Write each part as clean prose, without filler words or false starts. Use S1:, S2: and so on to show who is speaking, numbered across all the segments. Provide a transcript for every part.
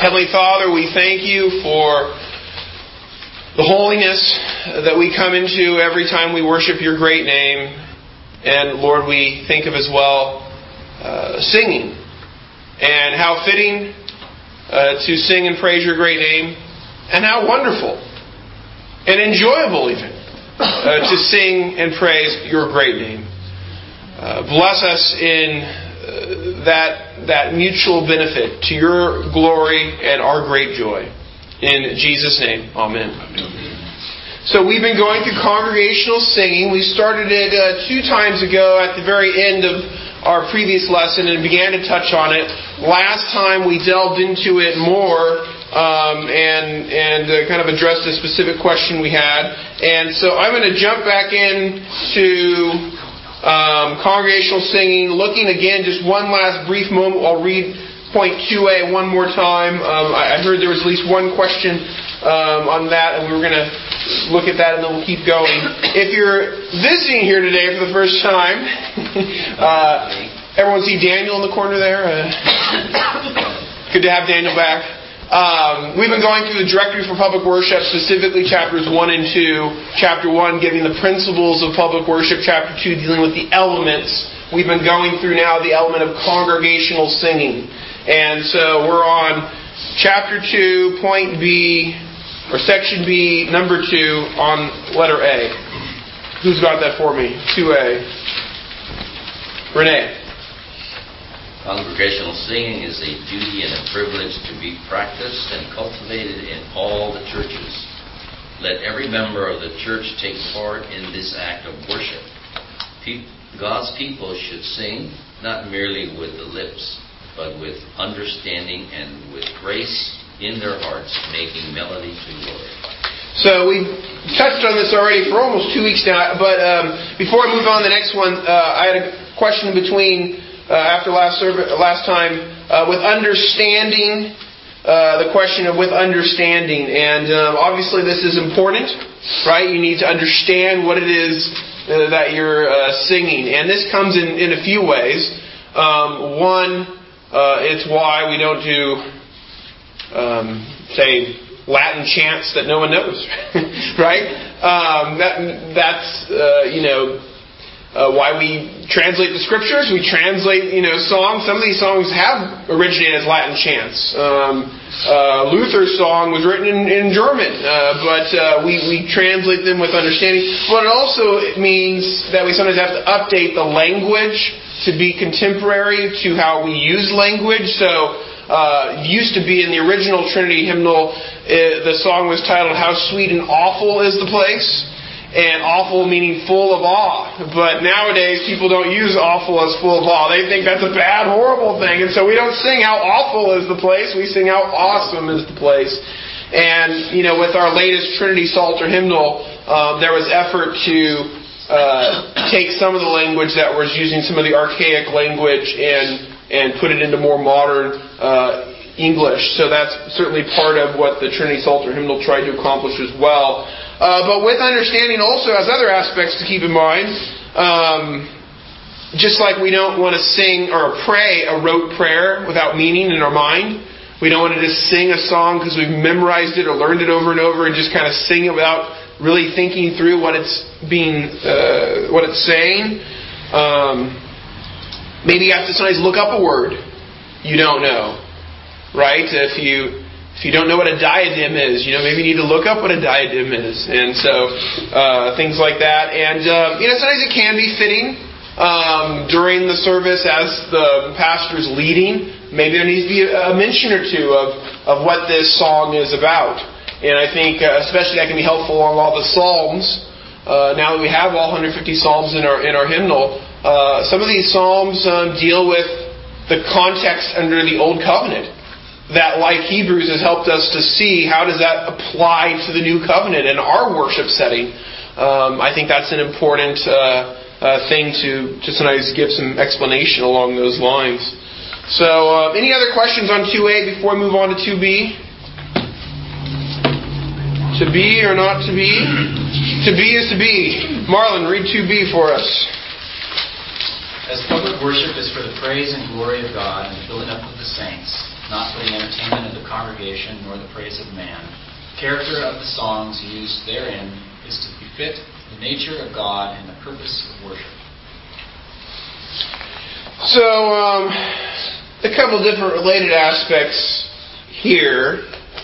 S1: Heavenly Father, we thank you for the holiness that we come into every time we worship your great name. And Lord, we think of as well singing. And how fitting to sing and praise your great name. And how wonderful and enjoyable even to sing and praise your great name. Bless us in that mutual benefit to your glory and our great joy. In Jesus' name, amen. So we've been going through congregational singing. We started it 2 times ago at the very end of our previous lesson and began to touch on it. Last time we delved into it more and kind of addressed a specific question we had. And so I'm going to jump back into congregational singing, looking again, just one last brief moment. I'll read point 2a one more time. I heard there was at least one question on that, and we were going to look at that and then we'll keep going. If you're visiting here today for the first time, everyone see Daniel in the corner there? Good to have Daniel back. We've been going through the Directory for Public Worship, specifically chapters 1 and 2. Chapter 1 giving the principles of public worship. Chapter 2 dealing with the elements. We've been going through now the element of congregational singing. And so we're on chapter 2, point B, or section B, number 2, on letter A. Who's got that for me? 2A. Renee.
S2: Congregational singing is a duty and a privilege to be practiced and cultivated in all the churches. Let every member of the church take part in this act of worship. God's people should sing, not merely with the lips, but with understanding and with grace in their hearts, making melody to the Lord.
S1: So we've touched on this already for almost 2 weeks now, but before I move on to the next one, I had a question between after last time with understanding, the question of with understanding. And obviously this is important, right? You need to understand what it is that you're singing. And this comes in a few ways. One, it's why we don't do, say, Latin chants that no one knows, right? That's why we translate the scriptures. We translate, songs. Some of these songs have originated as Latin chants. Luther's song was written in German, but we translate them with understanding. But it also means that we sometimes have to update the language to be contemporary to how we use language. So it used to be in the original Trinity hymnal, the song was titled "How Sweet and Awful is the Place." And awful meaning full of awe. But nowadays, people don't use awful as full of awe. They think that's a bad, horrible thing. And so we don't sing how awful is the place. We sing how awesome is the place. And, with our latest Trinity Psalter hymnal, there was effort to take some of the language that was using some of the archaic language and put it into more modern English. So that's certainly part of what the Trinity Psalter hymnal tried to accomplish as well. But with understanding also has other aspects to keep in mind. Just like we don't want to sing or pray a rote prayer without meaning in our mind. We don't want to just sing a song because we've memorized it or learned it over and over and just kind of sing it without really thinking through what it's saying. Maybe you have to sometimes look up a word you don't know. Right? If you don't know what a diadem is, maybe you need to look up what a diadem is. And so, things like that. And, sometimes it can be fitting during the service as the pastor's leading. Maybe there needs to be a mention or two of what this song is about. And I think especially that can be helpful along all the Psalms. Now that we have all 150 Psalms in our hymnal, some of these Psalms deal with the context under the Old Covenant. That, like Hebrews, has helped us to see how does that apply to the New Covenant in our worship setting. I think that's an important thing to sometimes give some explanation along those lines. So, any other questions on 2A before we move on to 2B? To be or not to be? To be is to be. Marlon, read 2B for us.
S3: As public worship is for the praise and glory of God and the building up of the saints, not for the entertainment of the congregation nor the praise of man. The character of the songs used therein is to befit the nature of God and the purpose of worship.
S1: So, a couple different related aspects here.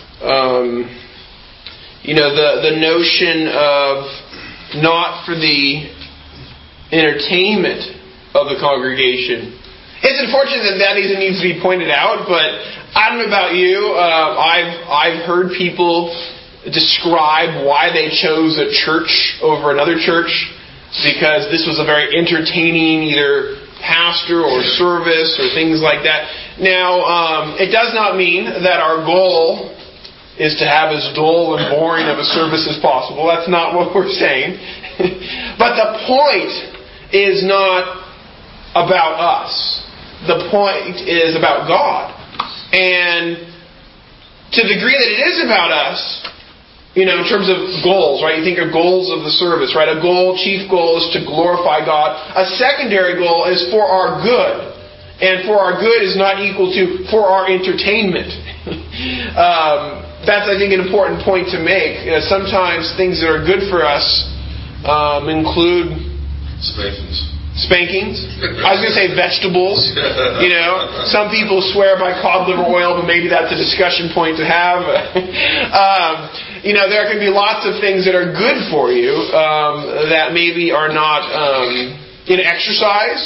S1: The notion of not for the entertainment of the congregation. It's unfortunate that even needs to be pointed out, but I don't know about you. I've heard people describe why they chose a church over another church because this was a very entertaining either pastor or service or things like that. Now, it does not mean that our goal is to have as dull and boring of a service as possible. That's not what we're saying. But the point is not about us. The point is about God. And to the degree that it is about us, in terms of goals, right? You think of goals of the service, right? A chief goal is to glorify God. A secondary goal is for our good. And for our good is not equal to for our entertainment. That's, I think, an important point to make. Sometimes things that are good for us include spankings. I was going to say vegetables. Some people swear by cod liver oil, but maybe that's a discussion point to have. There can be lots of things that are good for you that maybe are not exercise.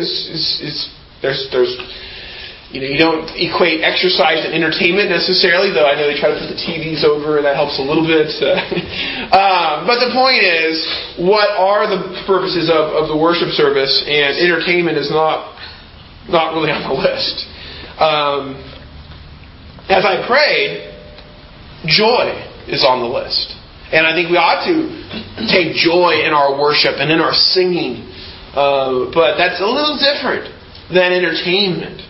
S1: You don't equate exercise and entertainment necessarily, though I know they try to put the TVs over and that helps a little bit. But the point is, what are the purposes of the worship service? And entertainment is not really on the list. As I prayed, joy is on the list. And I think we ought to take joy in our worship and in our singing. But that's a little different than entertainment.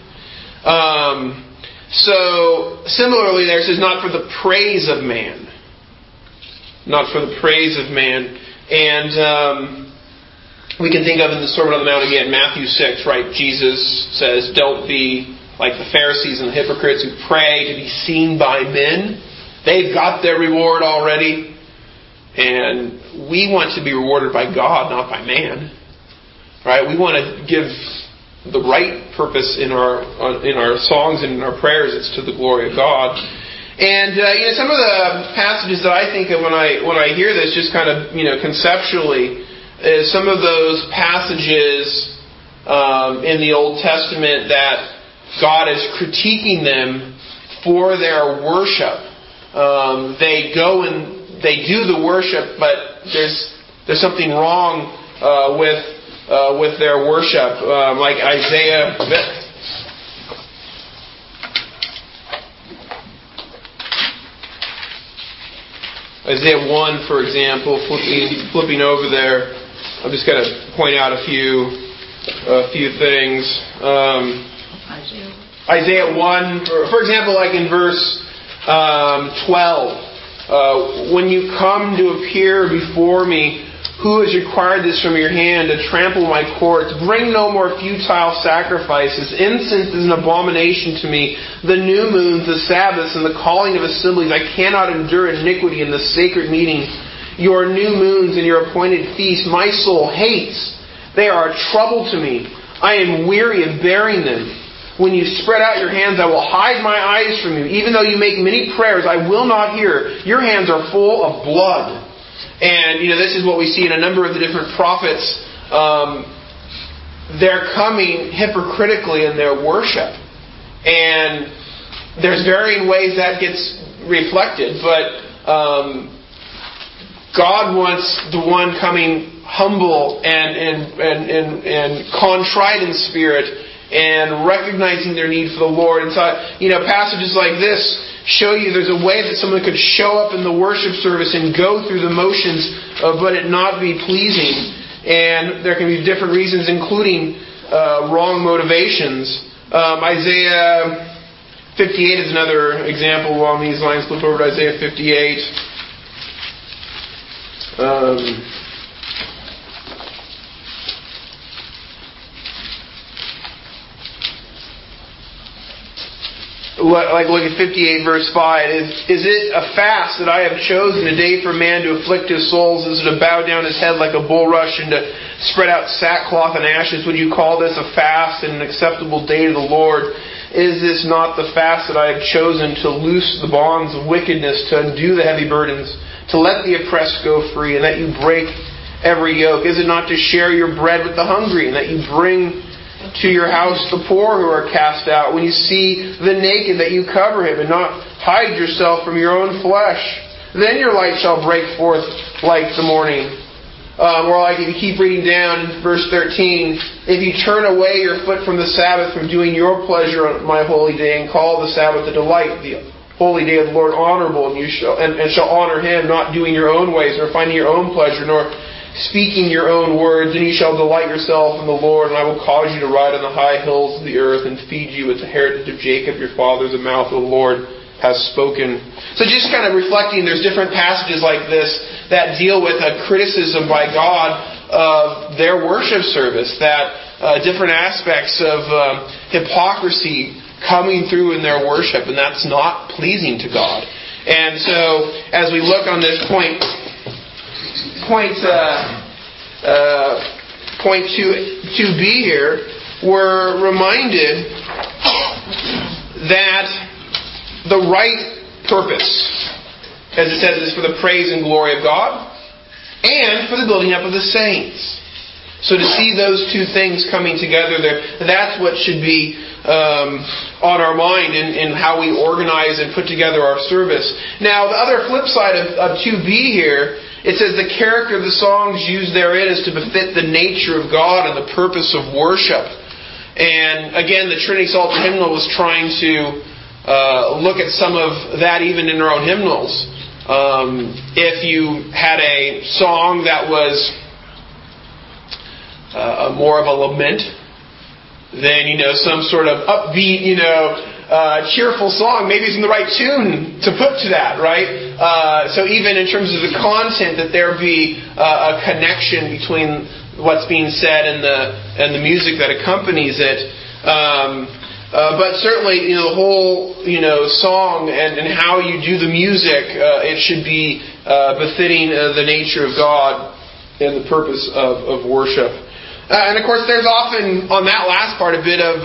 S1: So similarly there it says not for the praise of man. Not for the praise of man. And we can think of in the Sermon on the Mount again, Matthew 6, right? Jesus says, don't be like the Pharisees and the hypocrites who pray to be seen by men. They've got their reward already. And we want to be rewarded by God, not by man. Right? We want to give the right purpose in our songs and in our prayers. It's to the glory of God. And some of the passages that I think of when I hear this, just kind of conceptually, is some of those passages in the Old Testament that God is critiquing them for their worship. They go and they do the worship, but there's something wrong with their worship, like Isaiah 1, for example, flipping over there. I'm just going to point out a few things. Isaiah 1, for example, like in verse 12, when you come to appear before me, who has required this from your hand to trample my courts? Bring no more futile sacrifices. Incense is an abomination to me. The new moons, the Sabbaths, and the calling of assemblies. I cannot endure iniquity in the sacred meetings. Your new moons and your appointed feasts, my soul hates. They are a trouble to me. I am weary of bearing them. When you spread out your hands, I will hide my eyes from you. Even though you make many prayers, I will not hear. Your hands are full of blood. And, this is what we see in a number of the different prophets. They're coming hypocritically in their worship. And there's varying ways that gets reflected. But God wants the one coming humble and contrite in spirit and recognizing their need for the Lord. And so, passages like this show you there's a way that someone could show up in the worship service and go through the motions, but it not be pleasing. And there can be different reasons, including wrong motivations. Isaiah 58 is another example along these lines. Flip over to Isaiah 58. like look at 58 verse 5. Is it a fast that I have chosen, a day for man to afflict his souls? Is it to bow down his head like a bulrush and to spread out sackcloth and ashes? Would you call this a fast and an acceptable day to the Lord? Is this not the fast that I have chosen, to loose the bonds of wickedness, to undo the heavy burdens, to let the oppressed go free, and that you break every yoke? Is it not to share your bread with the hungry, and that you bring to your house the poor who are cast out? When you see the naked, that you cover him, and not hide yourself from your own flesh. Then your light shall break forth like the morning. Or like if you keep reading down in verse 13, if you turn away your foot from the Sabbath, from doing your pleasure on my holy day, and call the Sabbath a delight, the holy day of the Lord honorable, and you shall honor him, not doing your own ways, nor finding your own pleasure, nor speaking your own words, then you shall delight yourself in the Lord, and I will cause you to ride on the high hills of the earth, and feed you with the heritage of Jacob your father. The mouth of the Lord has spoken. So just kind of reflecting, there's different passages like this that deal with a criticism by God of their worship service, that different aspects of hypocrisy coming through in their worship, and that's not pleasing to God. And so, as we look on this point 2b here, we're reminded that the right purpose, as it says, is for the praise and glory of God and for the building up of the saints. So to see those two things coming together there, that's what should be on our mind in how we organize and put together our service. Now, the other flip side of 2b here, it says the character of the songs used therein is to befit the nature of God and the purpose of worship. And again, the Trinity Psalter hymnal was trying to look at some of that even in our own hymnals. If you had a song that was more of a lament, then some sort of upbeat, cheerful song maybe isn't the right tune to put to that, right? So even in terms of the content, that there be a connection between what's being said and the music that accompanies it. But certainly, the whole, song and how you do the music, it should be befitting the nature of God and the purpose of worship. And of course, there's often on that last part a bit of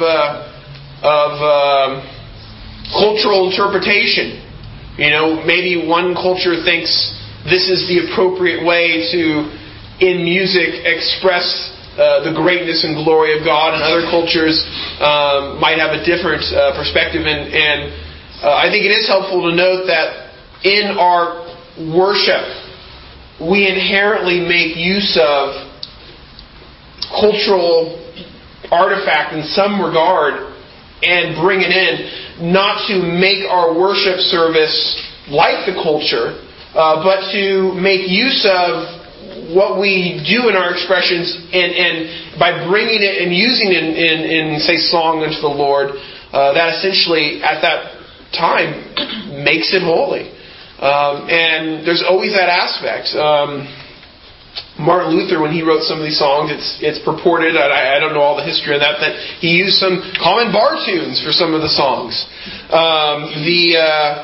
S1: cultural interpretation. Maybe one culture thinks this is the appropriate way to, in music, express the greatness and glory of God, and other cultures might have a different perspective. And I think it is helpful to note that in our worship, we inherently make use of cultural artifact in some regard and bring it in, not to make our worship service like the culture, but to make use of what we do in our expressions, and by bringing it and using it in say, song unto the Lord, that essentially at that time makes it holy. And there's always that aspect. Martin Luther, when he wrote some of these songs, it's purported, I don't know all the history of that he used some common bar tunes for some of the songs. The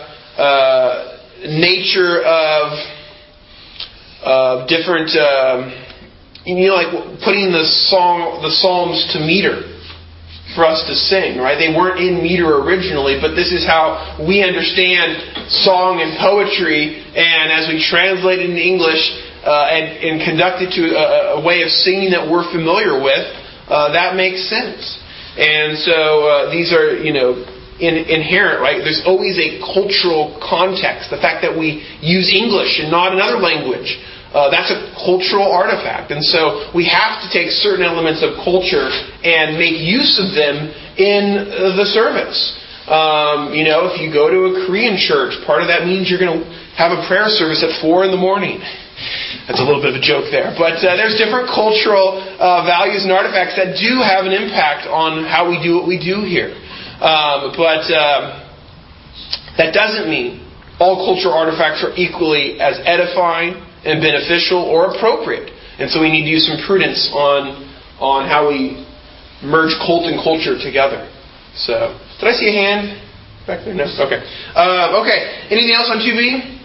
S1: nature of different, like putting the psalms to meter for us to sing, right? They weren't in meter originally, but this is how we understand song and poetry, and as we translate it into English and conduct it to a way of singing that we're familiar with, that makes sense. And so these are, inherent, right? There's always a cultural context. The fact that we use English and not another language, that's a cultural artifact. And so we have to take certain elements of culture and make use of them in the service. If you go to a Korean church, part of that means you're going to have a prayer service at 4 a.m. That's a little bit of a joke there. But there's different cultural values and artifacts that do have an impact on how we do what we do here. But that doesn't mean all cultural artifacts are equally as edifying and beneficial or appropriate. And so we need to use some prudence on how we merge cult and culture together. So, did I see a hand? back there? No? Okay. Okay. Anything else on 2B?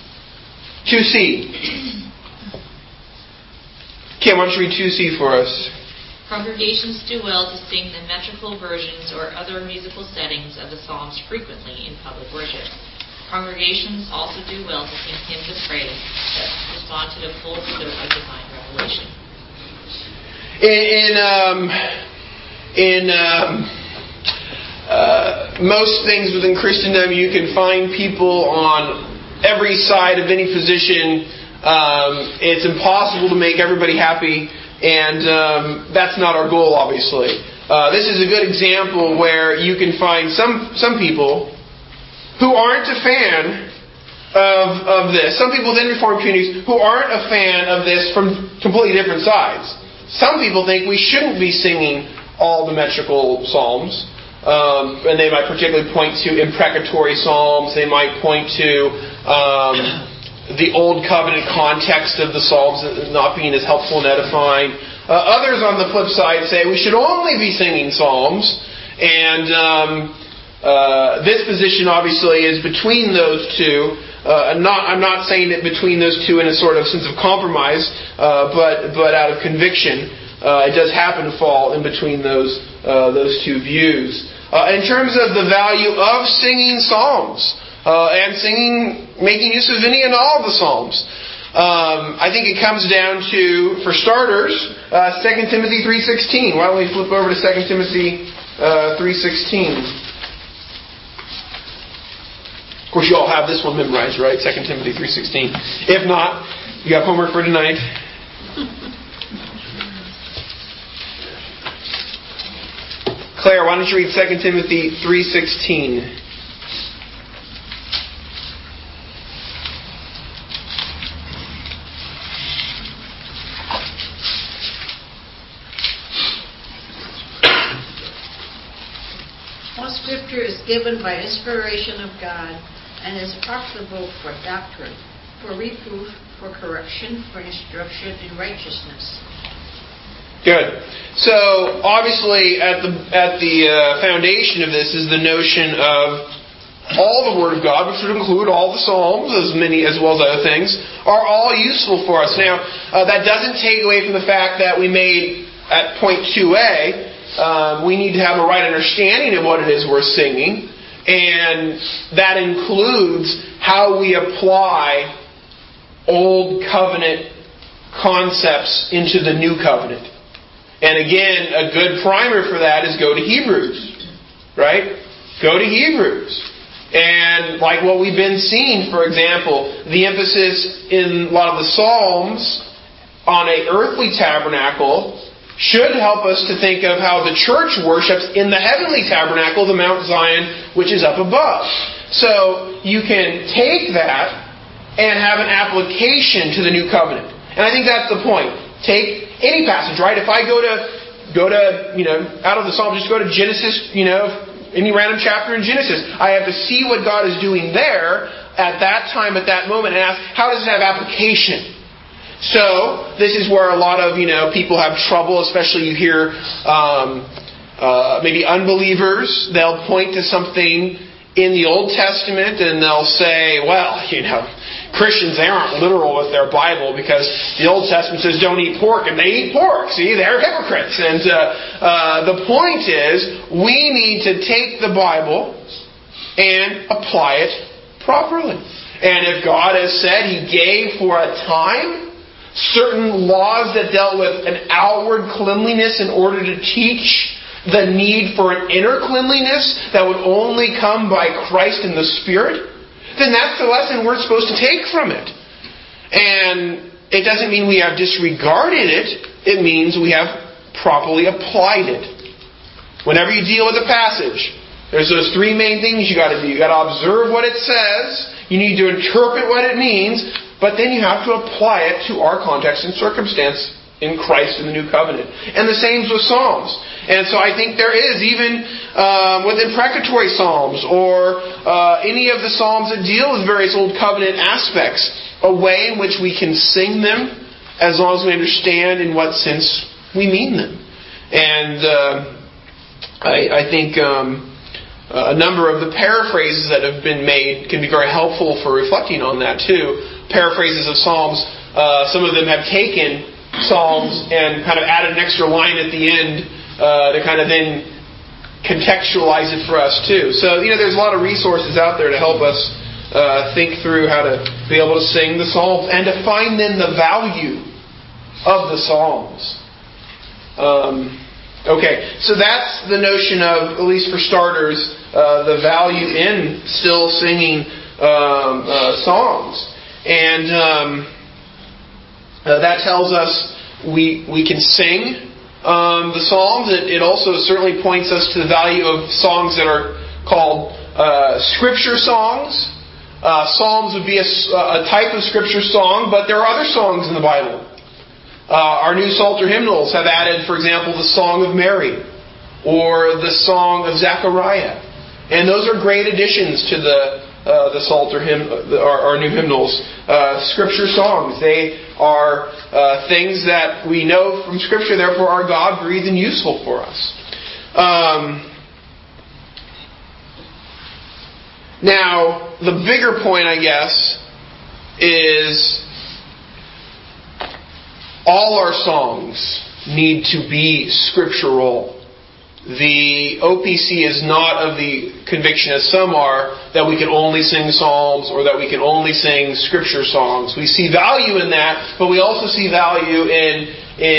S1: 2C. Kim, why don't you read 2C for us?
S4: Congregations do well to sing the metrical versions or other musical settings of the Psalms frequently in public worship. Congregations also do well to sing hymns of praise that respond to the full scope of divine revelation. In most things within Christendom, you can find people on every side of any position. It's impossible to make everybody happy, and that's not our goal, obviously. This is a good example where you can find some people who aren't a fan of this. Some people within Reformed communities who aren't a fan of this from completely different sides. Some people think we shouldn't be singing all the metrical psalms. And they might particularly point to imprecatory psalms. They might point to the Old Covenant context of the Psalms not being as helpful and edifying. Others, on the flip side, say we should only be singing Psalms. And this position, obviously, is between those two. I'm not saying it between those two in a sort of sense of compromise, but out of conviction. It does happen to fall in between those two views. In terms of the value of singing Psalms, and making use of any and all of the Psalms. I think it comes down to, for starters, 2 Timothy 3:16. Why don't we flip over to 2 Timothy 3:16? Of course, you all have this one memorized, right? 2 Timothy 3:16. If not, you have homework for tonight. Claire, why don't you read 2 Timothy 3:16?
S5: Scripture is given by inspiration of God and is profitable for doctrine, for reproof, for correction, for instruction in righteousness.
S1: Good. So obviously, at the foundation of this is the notion of all the Word of God, which would include all the Psalms, as well as other things, are all useful for us. Now, that doesn't take away from the fact that we made at point 2a. We need to have a right understanding of what it is we're singing, and that includes how we apply Old Covenant concepts into the New Covenant. And again, a good primer for that is go to Hebrews, right? Go to Hebrews. And like what we've been seeing, for example, the emphasis in a lot of the Psalms on an earthly tabernacle should help us to think of how the church worships in the heavenly tabernacle, the Mount Zion, which is up above. So you can take that and have an application to the New Covenant. And I think that's the point. Take any passage, right? If I go to out of the Psalms, just go to Genesis, any random chapter in Genesis, I have to see what God is doing there at that time, at that moment, and ask, how does it have application? So, this is where a lot of, people have trouble, especially you hear maybe unbelievers, they'll point to something in the Old Testament and they'll say, well, Christians, they aren't literal with their Bible because the Old Testament says don't eat pork and they eat pork. See, they're hypocrites. And the point is, we need to take the Bible and apply it properly. And if God has said He gave for a time certain laws that dealt with an outward cleanliness in order to teach the need for an inner cleanliness that would only come by Christ and the Spirit, then that's the lesson we're supposed to take from it. And it doesn't mean we have disregarded it. It means we have properly applied it. Whenever you deal with a passage, there's those three main things you got to do. You got to observe what it says. You need to interpret what it means. But then you have to apply it to our context and circumstance in Christ and the New Covenant. And the same with Psalms. And so I think there is, even with imprecatory Psalms or any of the Psalms that deal with various Old Covenant aspects, a way in which we can sing them as long as we understand in what sense we mean them. And I think
S4: A number of the paraphrases that have been made can be very helpful for reflecting on that too. Paraphrases of Psalms, some of them have taken Psalms and kind of added an extra line at the end to kind of then contextualize it for us too. So, there's a lot of resources out there to help us think through how to be able to sing the Psalms and to find then the value of the Psalms. Okay, so that's the notion of, at least for starters, the value in still singing songs. And that tells us we can sing the Psalms. It also certainly points us to the value of songs that are called Scripture songs. Psalms would be a type of Scripture song, but there are other songs in the Bible. Our new Psalter hymnals have added, for example, the Song of Mary or the Song of Zechariah. And those are great additions to the Psalter hymn, our new hymnals. Scripture songs. They are things that we know from Scripture, therefore are God-breathed and useful for us. Now, the bigger point, I guess, is all our songs need to be scriptural. The OPC is not of the conviction, as some are, that we can only sing psalms or that we can only sing scripture songs. We see value in that, but we also see value in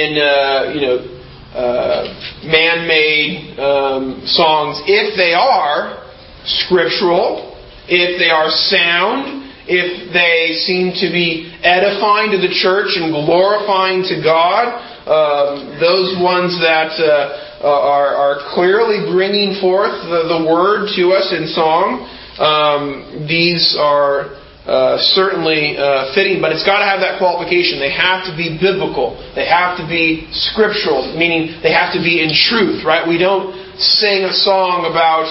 S4: man-made songs if they are scriptural, if they are sound, if they seem to be edifying to the church and glorifying to God. Those ones that are clearly bringing forth the Word to us in song. These are certainly fitting, but it's got to have that qualification. They have to be biblical. They have to be scriptural, meaning they have to be in truth, right? We don't sing a song about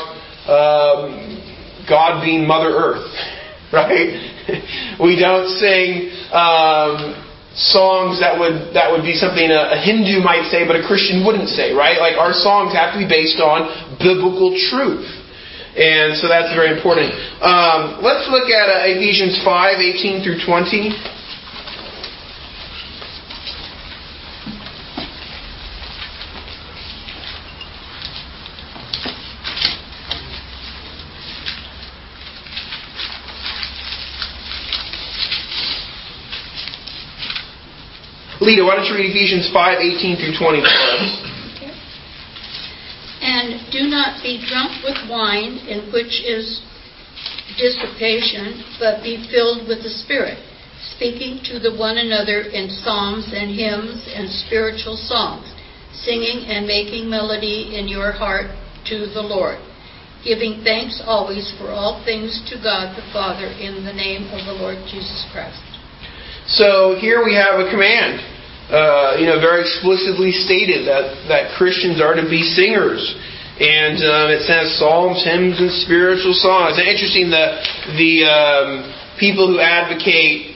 S4: God being Mother Earth, right? We don't sing songs that would be something a Hindu might say, but a Christian wouldn't say, right? Like, our songs have to be based on biblical truth. And so that's very important. Let's look at Ephesians 5:18 through 20. Lita, why don't you read Ephesians 5:18 through 20 for us?
S5: Okay. And do not be drunk with wine, in which is dissipation, but be filled with the Spirit, speaking to the one another in psalms and hymns and spiritual songs, singing and making melody in your heart to the Lord, giving thanks always for all things to God the Father in the name of the Lord Jesus Christ.
S4: So here we have a command, very explicitly stated that Christians are to be singers. And it says psalms, hymns, and spiritual songs. It's interesting that the people who advocate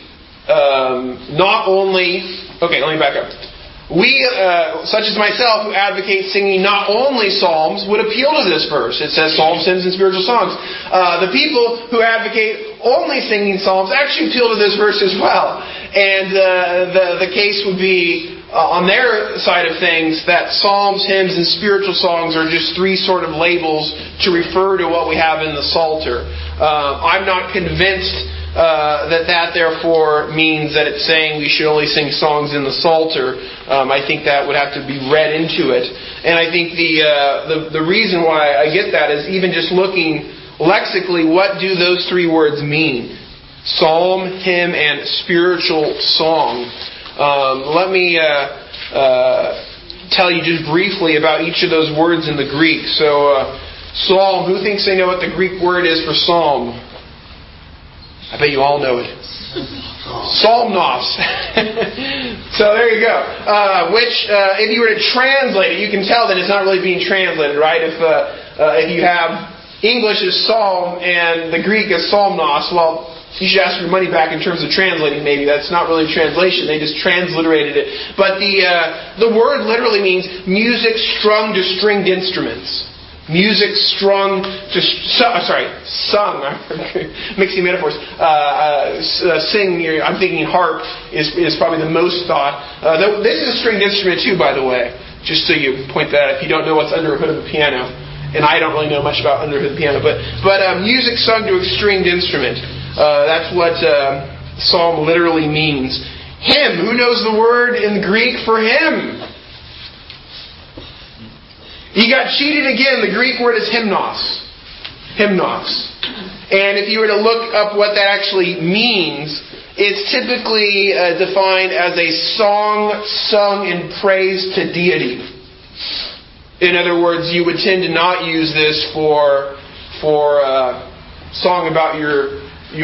S4: not only... Okay, let me back up. We, such as myself, who advocate singing not only psalms, would appeal to this verse. It says psalms, hymns, and spiritual songs. The people who advocate only singing psalms actually appeal to this verse as well. And the case would be, on their side of things, that psalms, hymns, and spiritual songs are just three sort of labels to refer to what we have in the Psalter. I'm not convinced that therefore means that it's saying we should only sing songs in the Psalter. I think that would have to be read into it. And I think the reason why I get that is even just looking lexically, what do those three words mean? Psalm, hymn, and spiritual song. Let me tell you just briefly about each of those words in the Greek. So, psalm, who thinks they know what the Greek word is for psalm? I bet you all know it. Psalmos. So there you go. Which, if you were to translate it, you can tell that it's not really being translated, right? If you have English as psalm and the Greek as psalmos, well, you should ask for money back in terms of translating, maybe. That's not really translation. They just transliterated it. But the word literally means music strung to stringed instruments.
S1: Music sung. I'm mixing metaphors. Sing. I'm thinking harp is probably the most thought. This is a stringed instrument too, by the way. Just so you point that out, if you don't know what's under a hood of a piano, and I don't really know much about under a hood of a piano, but music sung to a stringed instrument. That's what psalm literally means. Hymn. Who knows the word in Greek for hymn? You got cheated again. The Greek word is hymnos. Hymnos. And if you were to look up what that actually means, it's typically defined as a song sung in praise to deity. In other words, you would tend to not use this for song about your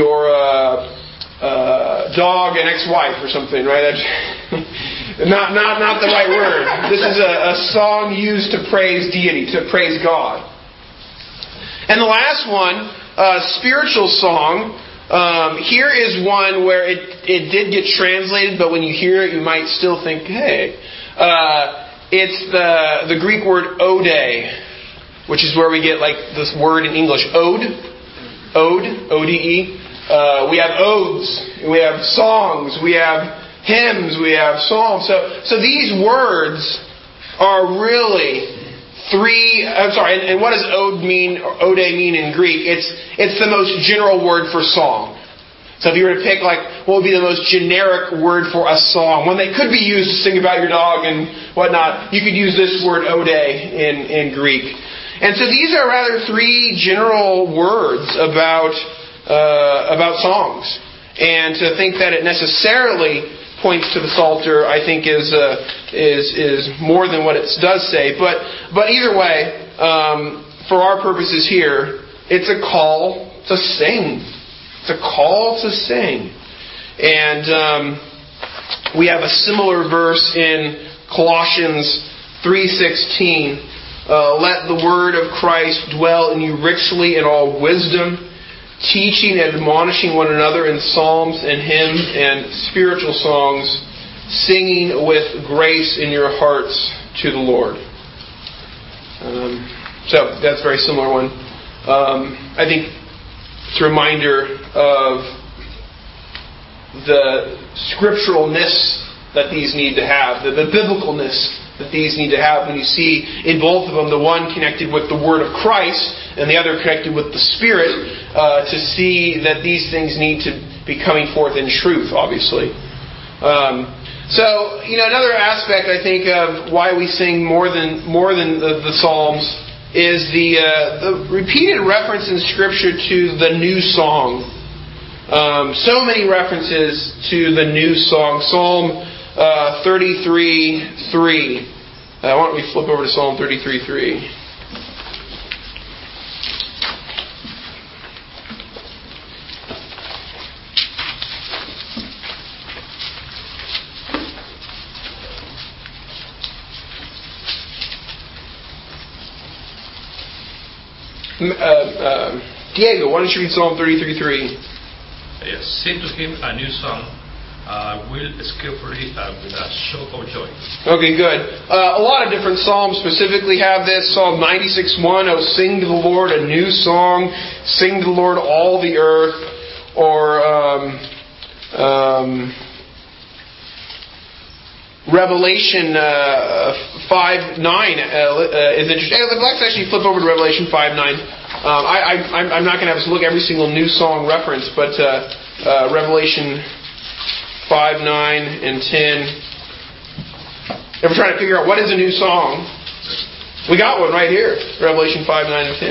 S1: dog and ex-wife or something, right? Not the right word. This is a song used to praise deity, to praise God. And the last one, spiritual song. Here is one where it did get translated, but when you hear it, you might still think, hey. It's the Greek word ode, which is where we get like this word in English, ode, O-D-E. We have odes, we have songs, we have hymns, we have psalms. So these words are really three. I'm sorry. And what does ode mean? Or ode mean in Greek? It's the most general word for song. So if you were to pick what would be the most generic word for a song, one that could be used to sing about your dog and whatnot, you could use this word ode in Greek. And so these are rather three general words about songs. And to think that it necessarily points to the Psalter, I think is more than what it does say. But either way, for our purposes here, it's a call to sing. It's a call to sing. And we have a similar verse in Colossians 3:16. Let the word of Christ dwell in you richly in all wisdom, teaching and admonishing one another in psalms and hymns and spiritual songs, singing with grace in your hearts to the Lord. So that's a very similar one. I think it's a reminder of the scripturalness that these need to have, the biblicalness that these need to have when you see in both of them, the one connected with the Word of Christ and the other connected with the Spirit, to see that these things need to be coming forth in truth, obviously. So, another aspect I think of why we sing more than the Psalms is the repeated reference in Scripture to the new song. So many references to the new song. Psalm 33:3. Why don't we flip over to Psalm 33:3. Diego, why don't you read Psalm 33:3?
S6: Yes, sing to him a new song. Will skillfully with a shout of joy.
S1: Okay, good. A lot of different psalms specifically have this. Psalm 96:1, oh, sing to the Lord a new song. Sing to the Lord all the earth. Or Revelation 5:9 is interesting. Let's actually flip over to Revelation 5:9. I'm not going to have us look every single new song reference, but Revelation 5:9 and 10. If we're trying to figure out what is a new song, we got one right here. Revelation 5:9 and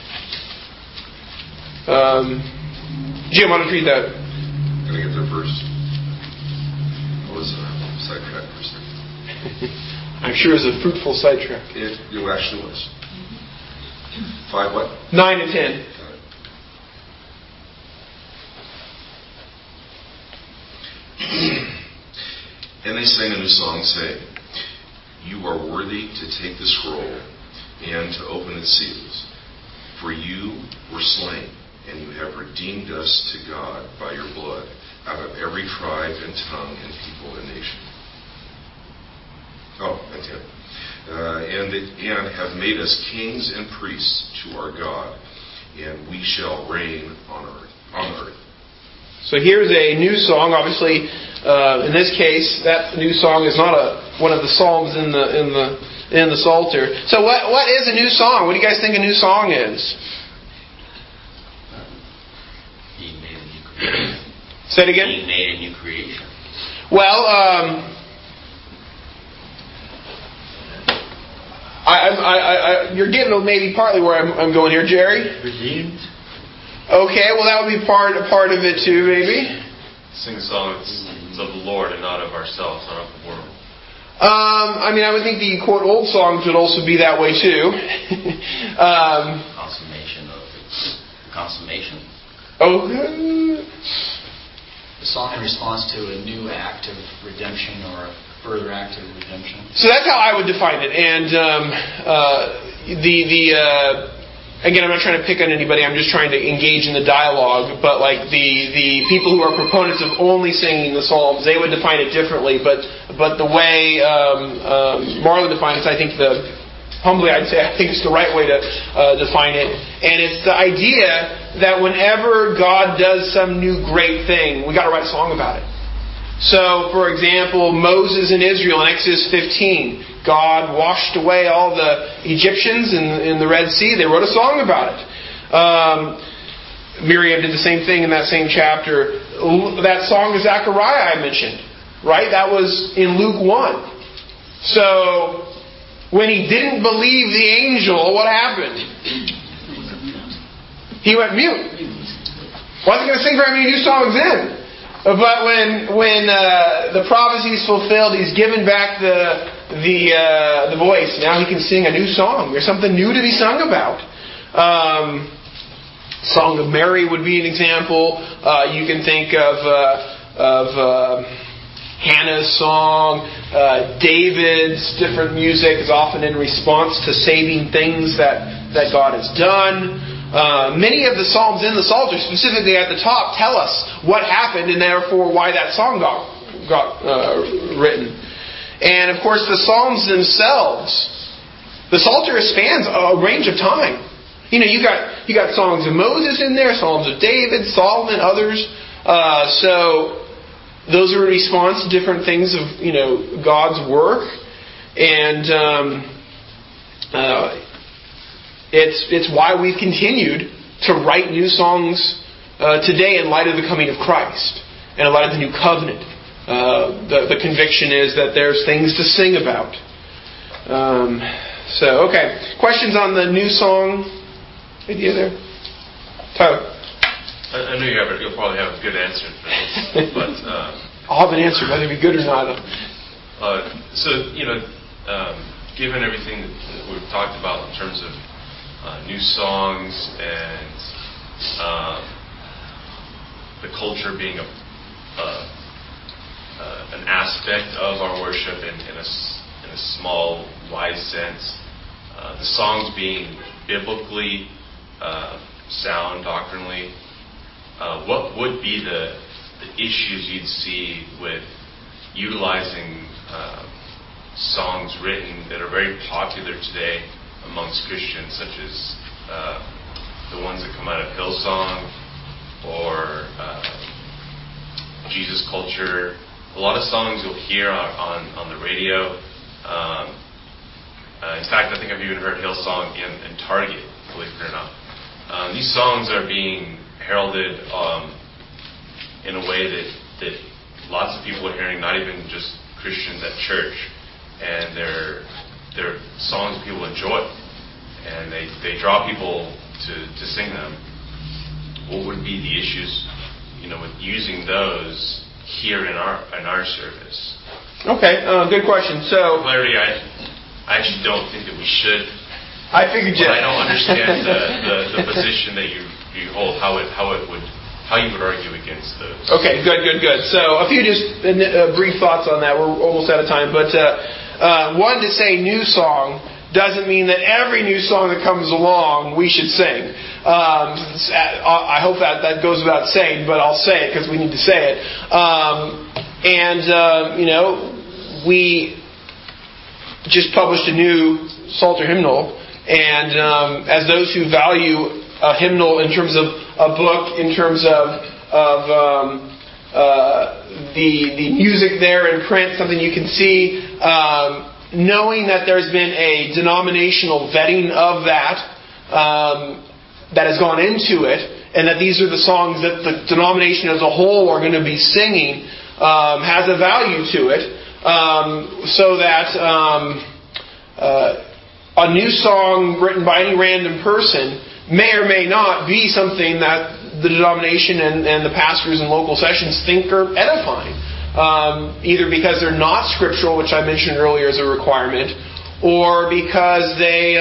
S1: 10. Jim, why don't you read that?
S7: Can I get there first? I was sidetracked for a second.
S1: I'm sure it was a fruitful sidetrack.
S7: It actually was. 5 what?
S1: 9 and 10.
S7: Got it. And they sang a new song, saying, "You are worthy to take the scroll and to open its seals. For you were slain, and you have redeemed us to God by your blood out of every tribe and tongue and people and nation." Oh, and 10. and have made us kings and priests to our God, and we shall reign on earth.
S4: So here's a new song. Obviously, in this case, that new song is not one of the psalms in the Psalter. So what is a new song? What do you guys think a new song is?
S2: He made a new creation.
S4: Say it again.
S2: He made a new creation.
S4: Well, you're getting maybe partly where I'm going here, Jerry.
S8: Redeemed.
S4: Okay, well that would be part of it too, maybe.
S8: Sing songs of the Lord and not of ourselves, not of the world.
S4: I would think the quote old songs would also be that way too.
S2: Consummation.
S4: Okay.
S3: The song in response to a new act of redemption or a further act of redemption.
S4: So that's how I would define it. And again, I'm not trying to pick on anybody. I'm just trying to engage in the dialogue. But like the people who are proponents of only singing the Psalms, they would define it differently. But the way Marlon defines it, I think humbly I'd say I think it's the right way to define it. And it's the idea that whenever God does some new great thing, we got to write a song about it. So, for example, Moses and Israel in Exodus 15, God washed away all the Egyptians in the Red Sea. They wrote a song about it. Miriam did the same thing in that same chapter. That song of Zechariah I mentioned, right? That was in Luke 1. So, when he didn't believe the angel, what happened? He went mute. Wasn't going to sing very many new songs then. But when the prophecy is fulfilled, he's given back the voice. Now he can sing a new song. There's something new to be sung about. Song of Mary would be an example. You can think of Hannah's song. David's different music is often in response to saving things that God has done. Many of the Psalms in the Psalter, specifically at the top, tell us what happened and therefore why that song got written. And of course, the Psalms themselves, the Psalter spans a range of time. You got songs of Moses in there, Psalms of David, Solomon, others. So those are a response to different things of God's work, and It's why we've continued to write new songs today in light of the coming of Christ and in light of the new covenant. The conviction is that there's things to sing about. Okay. Questions on the new song idea there? Tyler?
S8: I know you'll probably have a good answer for this, but
S4: I'll have an answer, whether it be good or not.
S8: Given everything that we've talked about in terms of new songs and the culture being an aspect of our worship in a small, wise sense, the songs being biblically sound doctrinally, what would be the issues you'd see with utilizing songs written that are very popular today amongst Christians, such as the ones that come out of Hillsong or Jesus Culture? A lot of songs you'll hear on the radio. In fact, I think I've even heard Hillsong in Target, believe it or not. These songs are being heralded in a way that lots of people are hearing, not even just Christians at church, and they're songs people enjoy, and they draw people to sing them. What would be the issues, with using those here in our service?
S4: Okay, good question. So,
S8: clarity, I actually don't think that we should.
S4: I figured you.
S8: I don't understand the position that you hold. How you would argue against those.
S4: Okay, good. So a few just brief thoughts on that. We're almost out of time, but one, to say new song doesn't mean that every new song that comes along we should sing. I hope that goes without saying, but I'll say it because we need to say it. just published a new Psalter hymnal, and as those who value a hymnal in terms of a book, in terms of the music there in print, something you can see, knowing that there's been a denominational vetting of that that has gone into it, and that these are the songs that the denomination as a whole are going to be singing, has a value to it, so that a new song written by any random person may or may not be something that the denomination and the pastors and local sessions think are edifying. Either because they're not scriptural, which I mentioned earlier as a requirement, or because they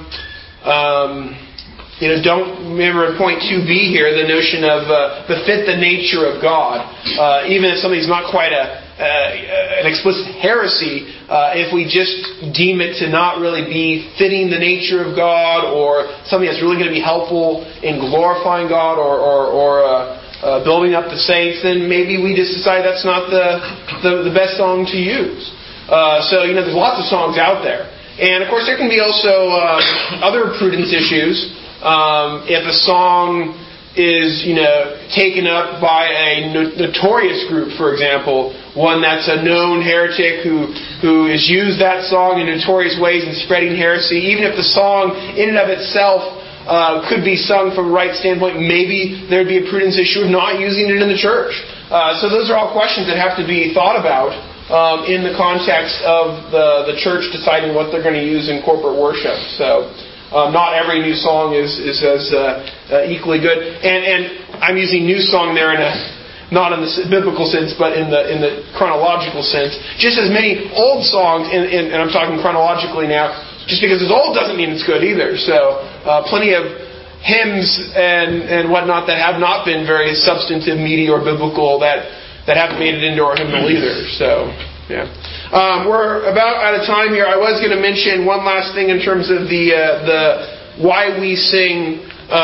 S4: don't remember in point 2b here the notion of befit the nature of God. Even if something's not quite an explicit heresy, if we just deem it to not really be fitting the nature of God, or something that's really going to be helpful in glorifying God or building up the saints, then maybe we just decide that's not the best song to use. So there's lots of songs out there, and of course there can be also other prudence issues. If a song is taken up by a notorious group, for example, one that's a known heretic who has used that song in notorious ways in spreading heresy, even if the song in and of itself could be sung from a right standpoint, maybe there'd be a prudence issue of not using it in the church. So those are all questions that have to be thought about in the context of the church deciding what they're going to use in corporate worship. So not every new song is as equally good. And I'm using new song there not in the biblical sense, but in the chronological sense. Just as many old songs, and I'm talking chronologically now, just because it's old doesn't mean it's good either. So plenty of hymns and whatnot that have not been very substantive, meaty, or biblical that haven't made it into our hymnal either. So, yeah. We're about out of time here. I was going to mention one last thing in terms of the why we sing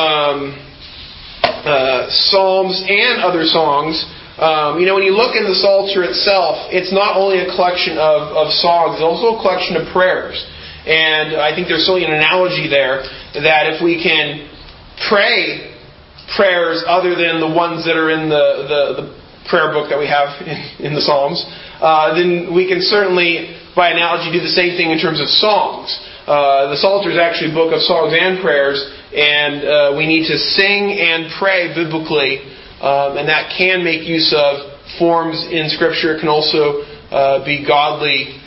S4: psalms and other songs. When you look in the Psalter itself, it's not only a collection of songs, it's also a collection of prayers. And I think there's certainly an analogy there that if we can pray prayers other than the ones that are in the prayer book that we have in the Psalms, then we can certainly, by analogy, do the same thing in terms of songs. The Psalter is actually a book of songs and prayers, and we need to sing and pray biblically, and that can make use of forms in Scripture. It can also be godly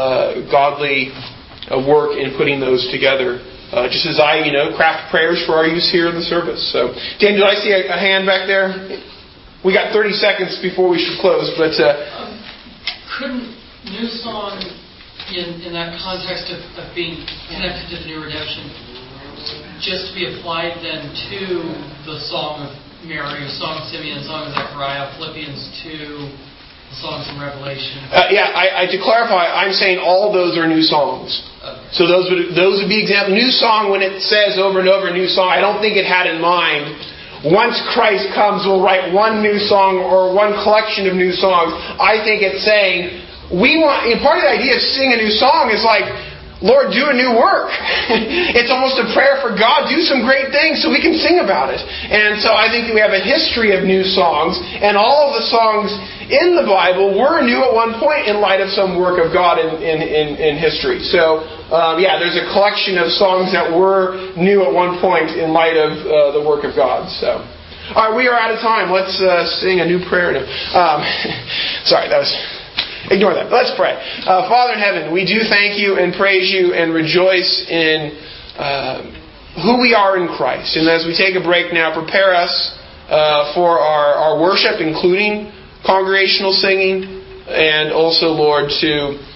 S4: work in putting those together. Just as I, craft prayers for our use here in the service. So, Dan, did I see a hand back there? We got 30 seconds before we should close, but
S9: couldn't new song in that context of being connected to the new redemption just be applied then to the Song of Mary, Song of Simeon, Song of Zechariah, Philippians 2, the songs in Revelation?
S4: To clarify, I'm saying all those are new songs. Okay. So those would be examples. New song, when it says over and over new song, I don't think it had in mind once Christ comes, we'll write one new song or one collection of new songs. I think it's saying, part of the idea of singing a new song is like, Lord, do a new work. It's almost a prayer for God, do some great things so we can sing about it. And so I think that we have a history of new songs, and all of the songs in the Bible were new at one point in light of some work of God in history. So, there's a collection of songs that were new at one point in light of the work of God. So, all right, we are out of time. Let's sing a new prayer. Sorry, that was... Ignore that. Let's pray. Father in heaven, we do thank you and praise you and rejoice in who we are in Christ. And as we take a break now, prepare us for our worship, including congregational singing, and also, Lord, to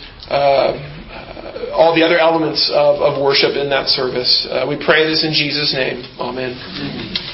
S4: all the other elements of worship in that service. We pray this in Jesus' name. Amen.